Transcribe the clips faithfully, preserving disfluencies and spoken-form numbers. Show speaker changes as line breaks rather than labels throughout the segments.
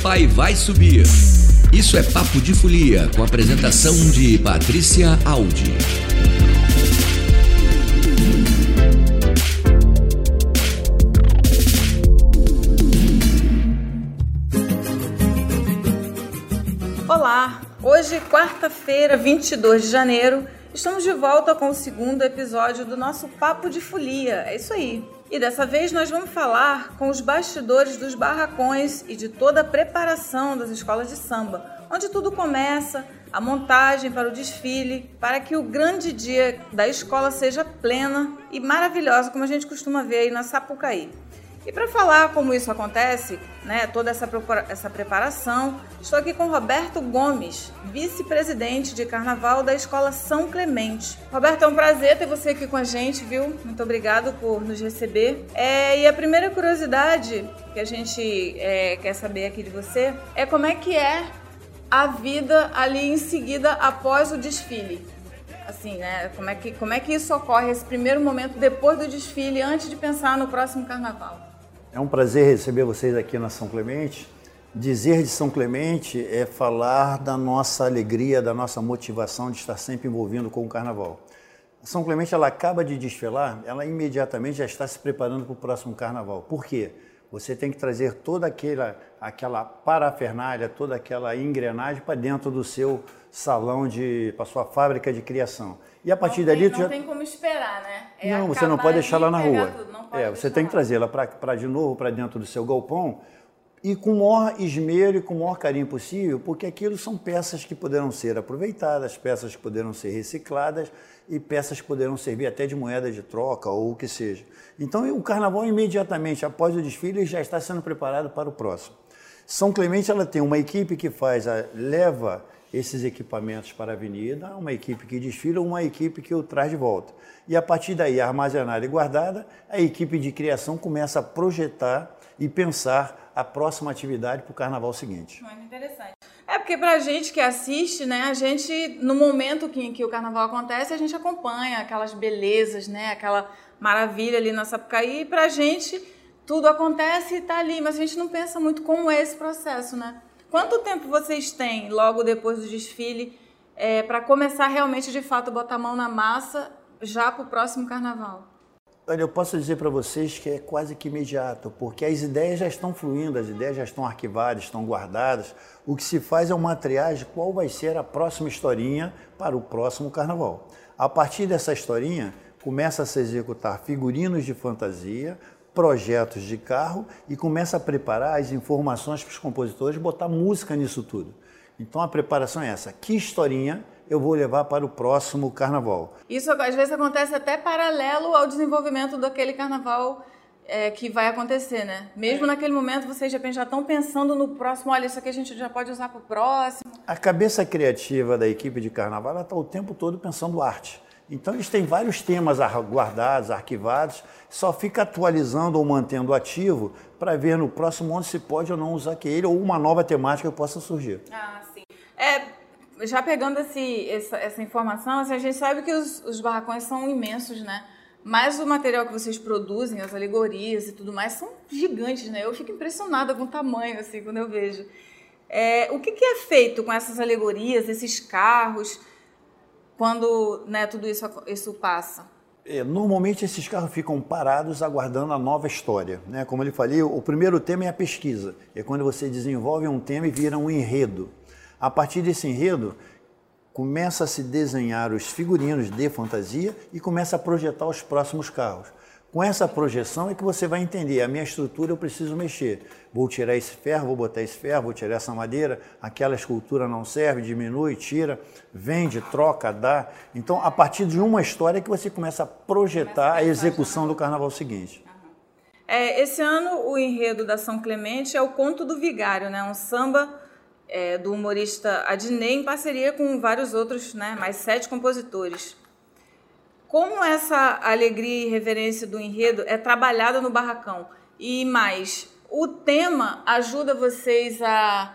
papai vai subir. Isso é Papo de Folia, com a apresentação de Patrícia Aldi.
Olá, hoje, quarta-feira, vinte e dois de janeiro, estamos de volta com o segundo episódio do nosso Papo de Folia, é isso aí. E dessa vez nós vamos falar com os bastidores dos barracões e de toda a preparação das escolas de samba, onde tudo começa, a montagem para o desfile, para que o grande dia da escola seja plena e maravilhosa, como a gente costuma ver aí na Sapucaí. E para falar como isso acontece, né, toda essa, essa preparação, estou aqui com Roberto Gomes, vice-presidente de Carnaval da Escola São Clemente. Roberto, é um prazer ter você aqui com a gente, viu? Muito obrigado por nos receber. É, e a primeira curiosidade que a gente é, quer saber aqui de você é como é que é a vida ali em seguida após o desfile. Assim, né? Como é que, como é que isso ocorre, esse primeiro momento depois do desfile, antes de pensar no próximo carnaval?
É um prazer receber vocês aqui na São Clemente. Dizer de São Clemente é falar da nossa alegria, da nossa motivação de estar sempre envolvido com o carnaval. A São Clemente, ela acaba de desfilar, ela imediatamente já está se preparando para o próximo carnaval. Por quê? Você tem que trazer toda aquela, aquela parafernália, toda aquela engrenagem para dentro do seu salão, de, para a sua fábrica de criação. E a partir
não
dali...
Tem, não
já...
tem como esperar, né? É
não, você não pode deixar lá na rua. É, você tem que
lá.
trazê-la para de novo para dentro do seu galpão e com o maior esmero e com o maior carinho possível, porque aquilo são peças que poderão ser aproveitadas, peças que poderão ser recicladas e peças que poderão servir até de moeda de troca ou o que seja. Então, o carnaval, imediatamente após o desfile, já está sendo preparado para o próximo. São Clemente, ela tem uma equipe que faz, a, leva esses equipamentos para a avenida, uma equipe que desfila, uma equipe que o traz de volta. E a partir daí, armazenada e guardada, a equipe de criação começa a projetar e pensar a próxima atividade para o carnaval seguinte.
Muito interessante. É porque pra gente que assiste, né, a gente, no momento que, em que o carnaval acontece, a gente acompanha aquelas belezas, né, aquela maravilha ali na Sapucaí, e pra gente tudo acontece e tá ali, mas a gente não pensa muito como é esse processo, né? Quanto tempo vocês têm, logo depois do desfile, é, para começar realmente, de fato, botar a mão na massa já para o próximo carnaval?
Olha, eu posso dizer para vocês que é quase que imediato, porque as ideias já estão fluindo, as ideias já estão arquivadas, estão guardadas. O que se faz é uma triagem, qual vai ser a próxima historinha para o próximo carnaval. A partir dessa historinha, começa a se executar figurinos de fantasia, projetos de carro e começa a preparar as informações para os compositores, botar música nisso tudo. Então a preparação é essa, que historinha eu vou levar para o próximo carnaval.
Isso às vezes acontece até paralelo ao desenvolvimento daquele carnaval é, que vai acontecer, né? Mesmo é. naquele momento vocês já, já estão pensando no próximo, olha, isso aqui a gente já pode usar para o próximo.
A cabeça criativa da equipe de carnaval, ela está o tempo todo pensando arte. Então eles têm vários temas guardados, arquivados, só fica atualizando ou mantendo ativo para ver no próximo onde se pode ou não usar aquele ou uma nova temática que possa surgir.
Ah, sim. É, já pegando esse, essa, essa informação, assim, a gente sabe que os, os barracões são imensos, né? Mas o material que vocês produzem, as alegorias e tudo mais, são gigantes, né? Eu fico impressionada com o tamanho, assim, quando eu vejo. É, o que, que é feito com essas alegorias, esses carros, quando, né, tudo isso, isso passa?
É, normalmente esses carros ficam parados aguardando a nova história, né? Como eu falei, o primeiro tema é a pesquisa. É quando você desenvolve um tema e vira um enredo. A partir desse enredo, começa a se desenhar os figurinos de fantasia e começa a projetar os próximos carros. Com essa projeção é que você vai entender, a minha estrutura eu preciso mexer. Vou tirar esse ferro, vou botar esse ferro, vou tirar essa madeira, aquela escultura não serve, diminui, tira, vende, troca, dá. Então, a partir de uma história é que você começa a projetar a execução do carnaval seguinte.
É, esse ano o enredo da São Clemente é o Conto do Vigário, né? Um samba é, do humorista Adnei em parceria com vários outros, né? Mais sete compositores. Como essa alegria e reverência do enredo é trabalhada no barracão? E mais, o tema ajuda vocês a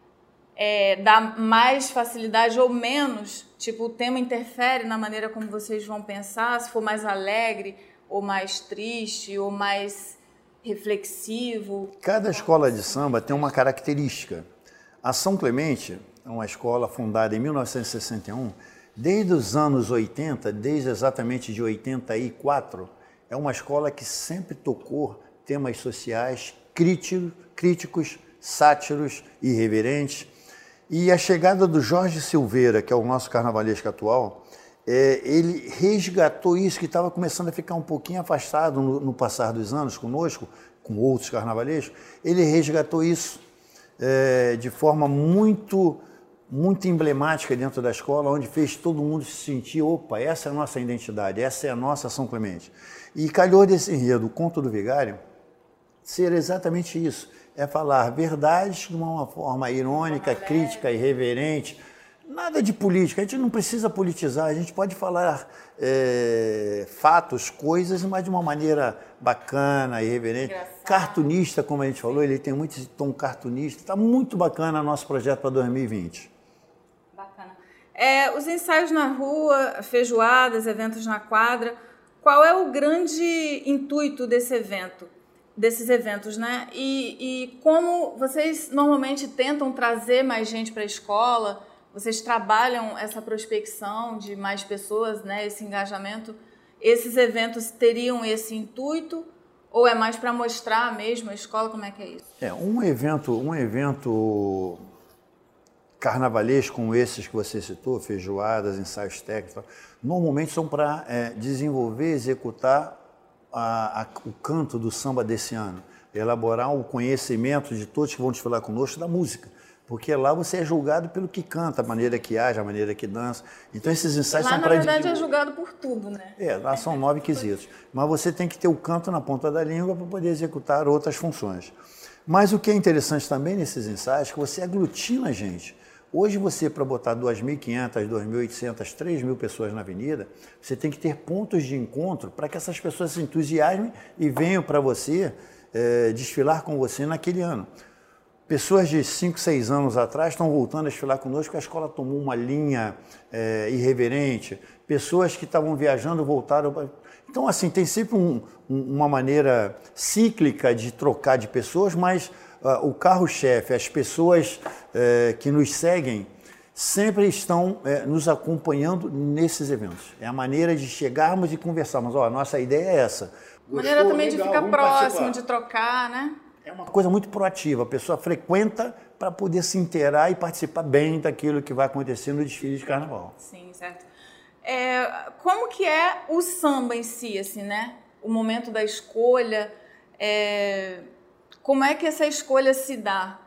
é, dar mais facilidade ou menos? Tipo, o tema interfere na maneira como vocês vão pensar? Se for mais alegre, ou mais triste, ou mais reflexivo?
Cada escola de samba tem uma característica. A São Clemente é uma escola fundada em mil novecentos e sessenta e um, desde os anos oitenta, desde exatamente de oitenta e quatro, é uma escola que sempre tocou temas sociais críticos, sátiros, irreverentes. E a chegada do Jorge Silveira, que é o nosso carnavalesco atual, é, ele resgatou isso que estava começando a ficar um pouquinho afastado no, no passar dos anos conosco, com outros carnavalescos. Ele resgatou isso é, de forma muito, muito emblemática dentro da escola, onde fez todo mundo se sentir, opa, essa é a nossa identidade, essa é a nossa São Clemente. E calhou desse enredo, o Conto do Vigário, ser exatamente isso. É falar verdades de uma forma irônica, crítica, irreverente. Nada de política, a gente não precisa politizar, a gente pode falar é, fatos, coisas, mas de uma maneira bacana, irreverente. Engraçado. Cartunista, como a gente falou, ele tem muito esse tom cartunista. Está muito bacana o nosso projeto para dois mil e vinte.
Bacana. É, os ensaios na rua, feijoadas, eventos na quadra, qual é o grande intuito desse evento? desses eventos, né? E, e como vocês normalmente tentam trazer mais gente para a escola, vocês trabalham essa prospecção de mais pessoas, né? Esse engajamento, esses eventos teriam esse intuito ou é mais para mostrar mesmo a escola? Como é que é isso?
É, um evento, um evento carnavalesco como esses que você citou, feijoadas, ensaios técnicos, normalmente são para é, desenvolver, executar A, a, o canto do samba desse ano, elaborar o conhecimento de todos que vão desfilar conosco da música, porque lá você é julgado pelo que canta, a maneira que age, a maneira que dança. Então esses ensaios
lá,
são
para...
para...
Lá, na verdade, é julgado por tudo, né?
É, lá são nove quesitos. Mas você tem que ter o canto na ponta da língua para poder executar outras funções. Mas o que é interessante também nesses ensaios é que você aglutina a gente. Hoje você, para botar duas mil e quinhentas, duas mil e oitocentas, três mil pessoas na avenida, você tem que ter pontos de encontro para que essas pessoas se entusiasmem e venham para você é, desfilar com você naquele ano. Pessoas de cinco, seis anos atrás estão voltando a desfilar conosco porque a escola tomou uma linha é, irreverente. Pessoas que estavam viajando voltaram. Pra... Então, assim, tem sempre um, um, uma maneira cíclica de trocar de pessoas, mas... Uh, o carro-chefe, as pessoas uh, que nos seguem, sempre estão uh, nos acompanhando nesses eventos. É a maneira de chegarmos e conversarmos. Ó, a nossa ideia é essa.
Gostou, maneira também legal, de ficar próximo, de trocar, né?
É uma coisa muito proativa. A pessoa frequenta para poder se inteirar e participar bem daquilo que vai acontecer no desfile de carnaval.
Sim, certo. É, como que é o samba em si, assim, né? O momento da escolha... É... Como é que essa escolha se dá?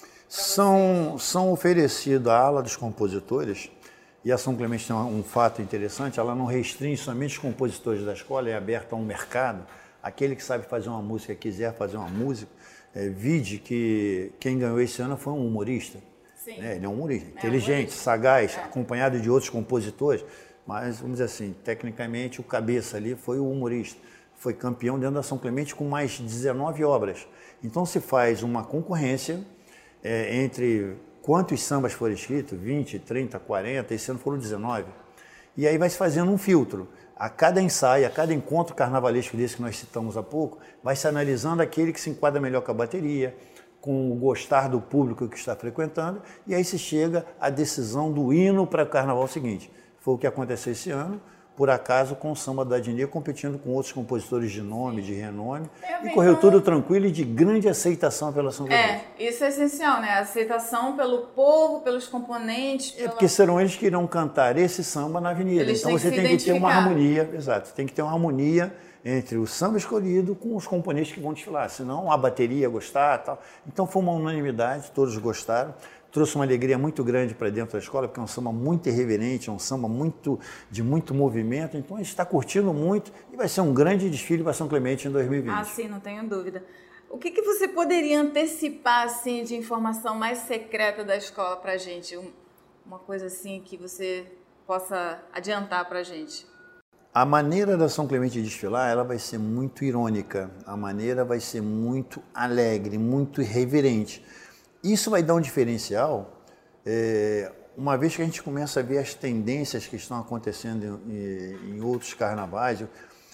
São, são oferecidos à ala dos compositores, e a São Clemente tem um, um fato interessante, ela não restringe somente os compositores da escola, é aberta a um mercado, aquele que sabe fazer uma música, quiser fazer uma música, é, vide que quem ganhou esse ano foi um humorista.
Sim.
Né? Ele é um humorista,
é
inteligente,
humorista.
sagaz,
é.
acompanhado de outros compositores, mas, vamos dizer assim, tecnicamente o cabeça ali foi o humorista. Foi campeão dentro da São Clemente com mais de dezenove obras. Então se faz uma concorrência é, entre quantos sambas foram escritos, vinte, trinta, quarenta, esse ano foram dezenove. E aí vai se fazendo um filtro. A cada ensaio, a cada encontro carnavalesco desse que nós citamos há pouco, vai se analisando aquele que se enquadra melhor com a bateria, com o gostar do público que está frequentando, e aí se chega à decisão do hino para o carnaval seguinte. Foi o que aconteceu esse ano, por acaso, com o samba da Adnet competindo com outros compositores de nome, de renome, é, e correu tudo tranquilo e de grande aceitação pela São Clemente.
É, isso é essencial, né? A aceitação pelo povo, pelos componentes.
É, pela... porque serão eles que irão cantar esse samba na avenida.
Eles
então você
que
tem que ter uma harmonia, exato, tem que ter uma harmonia entre o samba escolhido com os componentes que vão desfilar, senão a bateria gostar e tal. Então foi uma unanimidade, todos gostaram. Trouxe uma alegria muito grande para dentro da escola, porque é um samba muito irreverente, é um samba muito, de muito movimento. Então, a gente está curtindo muito e vai ser um grande desfile para São Clemente em dois mil e vinte.
Ah, sim, não tenho dúvida. O que, que você poderia antecipar, assim, de informação mais secreta da escola para a gente? Um, uma coisa, assim, que você possa adiantar para a gente?
A maneira da São Clemente desfilar, ela vai ser muito irônica. A maneira vai ser muito alegre, muito irreverente. Isso vai dar um diferencial, é, uma vez que a gente começa a ver as tendências que estão acontecendo em, em outros carnavais.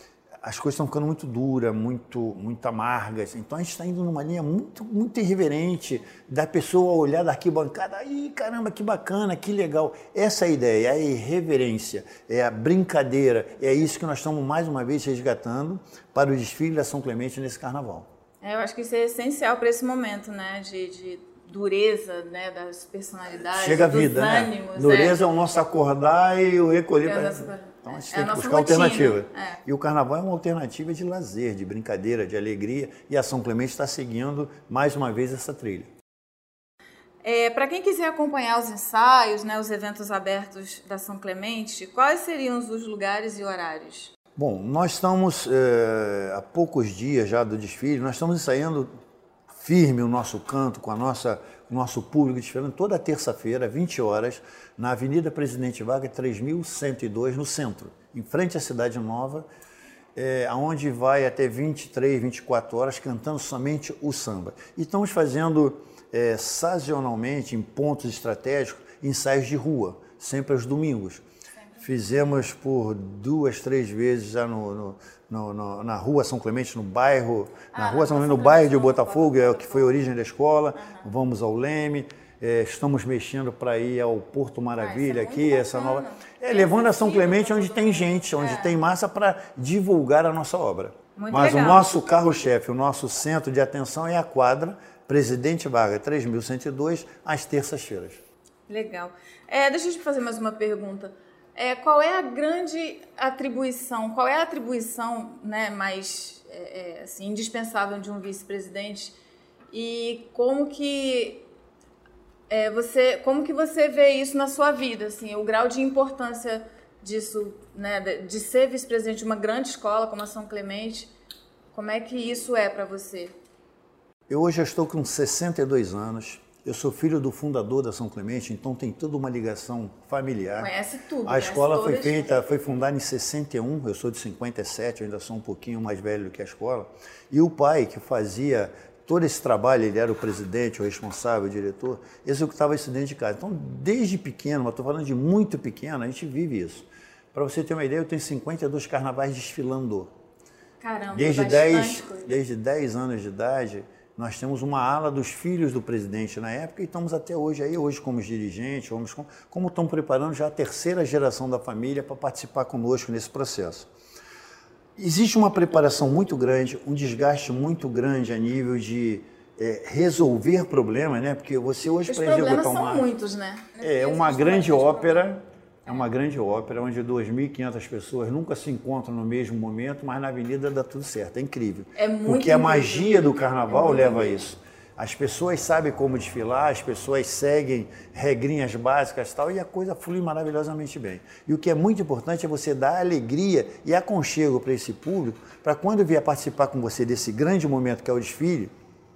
as coisas estão ficando muito duras, muito, muito amargas. Então a gente está indo numa linha muito, muito irreverente da pessoa olhar da arquibancada, ih, caramba, que bacana, que legal. Essa é a ideia, é a irreverência, é a brincadeira, é isso que nós estamos mais uma vez resgatando para o desfile da São Clemente nesse carnaval.
É, eu acho que isso é essencial para esse momento, né, de, de dureza, né, das personalidades,
Chega a
dos
vida,
ânimos.
Né? Dureza é.
é
o nosso acordar e o recolher. Pra...
nossa...
Então a gente
é
tem
a
que buscar
rotina.
alternativa.
É.
E o carnaval é uma alternativa de lazer, de brincadeira, de alegria. E a São Clemente está seguindo mais uma vez essa trilha.
É, para quem quiser acompanhar os ensaios, né, os eventos abertos da São Clemente, quais seriam os lugares e horários?
Bom, nós estamos, é, há poucos dias já do desfile, nós estamos ensaiando firme o nosso canto com a nossa, o nosso público desfilando toda terça-feira, vinte horas, na Avenida Presidente Vargas, três mil cento e dois, no centro, em frente à Cidade Nova, é, onde vai até vinte e três, vinte e quatro horas, cantando somente o samba. E estamos fazendo, é, sazonalmente, em pontos estratégicos, ensaios de rua, sempre aos domingos. Fizemos por duas, três vezes já no, no, no, no, na Rua São Clemente, no bairro, ah, na Rua São Clemente, no bairro de Botafogo, é o que foi a origem da escola. Uhum. Vamos ao Leme, é, estamos mexendo para ir ao Porto Maravilha, ah, é aqui, essa nova... É, levando a São Clemente onde tem gente, onde é. tem massa para divulgar a nossa obra.
Muito
Mas
legal.
O nosso carro-chefe, o nosso centro de atenção é a quadra Presidente Vargas, três mil cento e dois, às terças-feiras.
Legal. É, deixa eu te fazer mais uma pergunta. É, qual é a grande atribuição, qual é a atribuição, né, mais é, assim, indispensável de um vice-presidente e como que, é, você, como que você vê isso na sua vida, assim, o grau de importância disso, né, de ser vice-presidente de uma grande escola como a São Clemente, como é que isso é para você?
Eu hoje estou com sessenta e dois anos. Eu sou filho do fundador da São Clemente, então tem toda uma ligação familiar.
Conhece tudo.
A escola foi feita, foi fundada em sessenta e um, eu sou de cinquenta e sete, eu ainda sou um pouquinho mais velho do que a escola. E o pai, que fazia todo esse trabalho, ele era o presidente, o responsável, o diretor, executava isso dentro de casa. Então, desde pequeno, mas estou falando de muito pequeno, a gente vive isso. Para você ter uma ideia, eu tenho cinquenta e dois carnavais desfilando.
Caramba,
desde dez, desde dez anos de idade. Nós temos uma ala dos filhos do presidente na época e estamos até hoje aí, hoje como dirigentes, como, como estão preparando já a terceira geração da família para participar conosco nesse processo. Existe uma preparação muito grande, um desgaste muito grande a nível de é, resolver problemas, né? Porque você hoje
para
executar uma... Os
problemas são muitos, né?
É uma grande ópera, é uma grande ópera onde duas mil e quinhentas pessoas nunca se encontram no mesmo momento, mas na avenida dá tudo certo, é incrível.
É muito
Porque a
incrível.
magia do carnaval
é
leva a isso. As pessoas sabem como desfilar, as pessoas seguem regrinhas básicas e tal, e a coisa flui maravilhosamente bem. E o que é muito importante é você dar alegria e aconchego para esse público, para quando vier participar com você desse grande momento que é o desfile,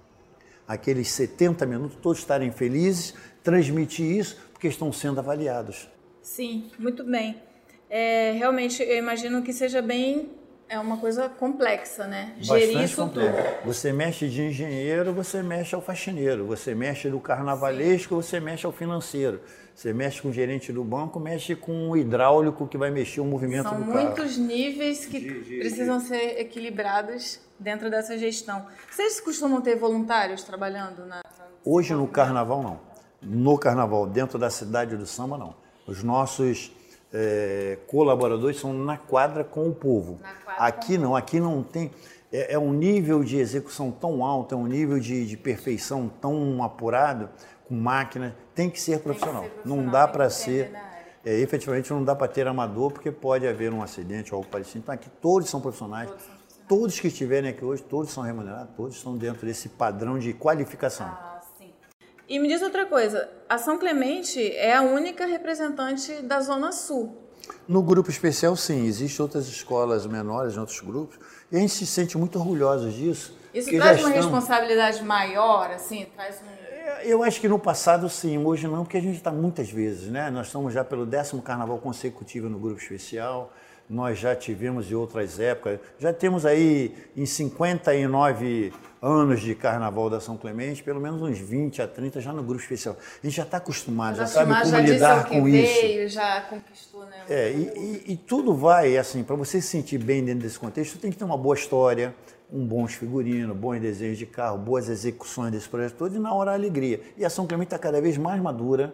aqueles setenta minutos, todos estarem felizes, transmitir isso, porque estão sendo avaliados.
Sim, muito bem. É, realmente, eu imagino que seja bem, é uma coisa complexa, né? Gerir
Bastante
isso
complexo.
tudo.
Você mexe de engenheiro, você mexe ao faxineiro. Você mexe do carnavalesco, Sim. você mexe ao financeiro. Você mexe com o gerente do banco, mexe com o hidráulico que vai mexer o movimento
São
do carro. São
muitos níveis que
de, de,
precisam
de...
ser equilibrados dentro dessa gestão. Vocês costumam ter voluntários trabalhando na...
Hoje no carnaval, não. No carnaval, dentro da cidade do samba, não. Os nossos é, colaboradores são na quadra com o povo. Aqui não, aqui não tem... É, é um nível de execução tão alto, é um nível de, de perfeição tão apurado, com máquina, tem que ser profissional. Que ser profissional. Não dá para ser... É, efetivamente não dá para ter amador, porque pode haver um acidente ou algo parecido. Então aqui todos são profissionais. Todos, são profissionais. Todos que estiverem aqui hoje, todos são remunerados, todos estão dentro desse padrão de qualificação.
Ah. E me diz outra coisa, a São Clemente é a única representante da Zona Sul.
No grupo especial, sim. Existem outras escolas menores, em outros grupos, e a gente se sente muito orgulhosos disso.
Isso traz uma estão... responsabilidade maior, assim? Traz um...
Eu acho que no passado, sim. Hoje não, porque a gente está muitas vezes, né? Nós estamos já pelo décimo carnaval consecutivo no grupo especial. nós já tivemos em outras épocas. Já temos aí em cinquenta e nove anos de Carnaval da São Clemente, pelo menos uns vinte a trinta já no grupo especial. A gente já está acostumado, já, já sabe como
já
lidar com
veio,
isso.
Já conquistou, né?
É, e, e, e tudo vai, assim, para você se sentir bem dentro desse contexto, tem que ter uma boa história, um bons figurinos, bons desenhos de carro, boas execuções desse projeto todo e na hora a alegria. E a São Clemente está cada vez mais madura,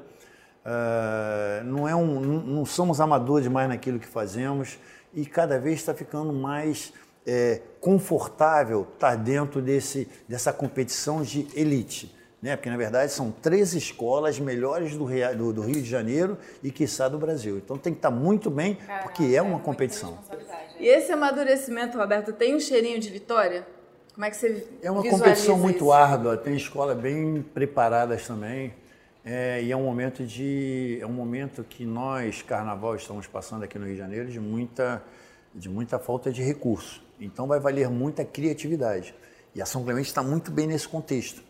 uh, não, é um, não, não somos amadores mais naquilo que fazemos e cada vez está ficando mais é, confortável estar dentro desse, dessa competição de elite. Né? Porque, na verdade, são três escolas melhores do, do, do Rio de Janeiro e, quiçá, do Brasil. Então, tem que estar muito bem, Caramba, porque é uma é competição.
E esse amadurecimento, Roberto, tem um cheirinho de vitória? Como é que você
É uma
visualiza
competição muito
isso?
árdua, tem escolas bem preparadas também. É, e é um momento de, é um momento que nós, Carnaval, estamos passando aqui no Rio de Janeiro de muita, de muita falta de recurso. Então, vai valer muita criatividade. E a São Clemente está muito bem nesse contexto.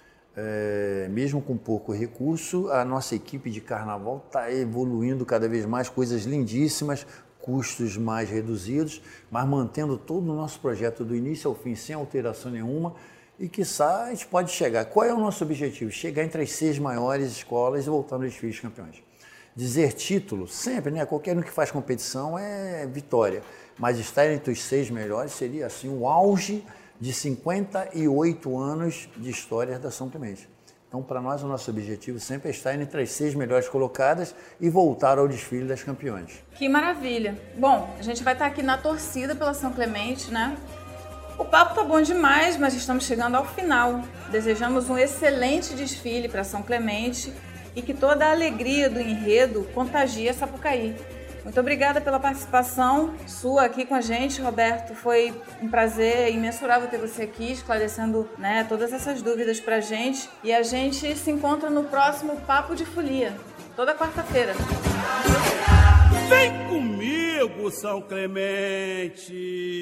É, mesmo com pouco recurso, a nossa equipe de Carnaval está evoluindo cada vez mais, coisas lindíssimas, custos mais reduzidos, mas mantendo todo o nosso projeto do início ao fim, sem alteração nenhuma, e quiçá a gente pode chegar. Qual é o nosso objetivo? Chegar entre as seis maiores escolas e voltar no desfile de campeões. Dizer título, sempre, né? Qualquer um que faz competição é vitória, mas estar entre os seis melhores seria assim o auge de cinquenta e oito anos de história da São Clemente. Então, para nós, o nosso objetivo sempre é estar entre as seis melhores colocadas e voltar ao desfile das campeões.
Que maravilha! Bom, a gente vai estar aqui na torcida pela São Clemente, né? O papo tá bom demais, mas estamos chegando ao final. Desejamos um excelente desfile para São Clemente e que toda a alegria do enredo contagie a Sapucaí. Muito obrigada pela participação sua aqui com a gente, Roberto. Foi um prazer imensurável ter você aqui, esclarecendo, né, todas essas dúvidas pra gente. E a gente se encontra no próximo Papo de Folia, toda quarta-feira.
Vem comigo, São Clemente!